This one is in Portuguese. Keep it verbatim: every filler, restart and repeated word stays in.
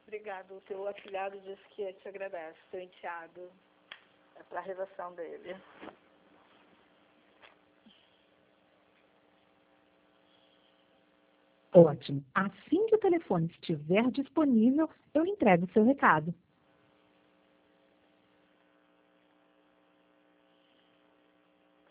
Obrigado. O teu afilhado disse que te agradece, teu enteado. É para a redação dele. Ótimo. Assim que o telefone estiver disponível, eu entrego o seu recado.